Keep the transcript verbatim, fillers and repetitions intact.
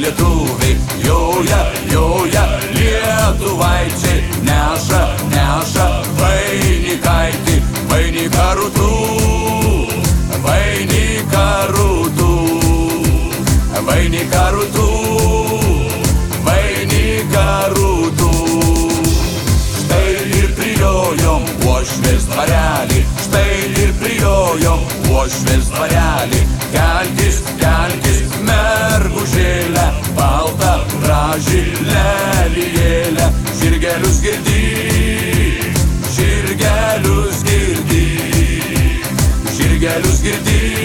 lietuviai, joja, joja, lietuvaičiai, neša, neša vainikaitį, vainiką rūtų, vainiką rūtų, vainiką rūtų, vainiką rūtų. Štai ir prijojom uošvės dvarelį, štai ir prijojom uošvės dvarelį. Kelkis, kelkis, mergužėlę, baltą graži lelijėlę. Žirgelius girdi, žirgelius girdi, žirgelius girdi.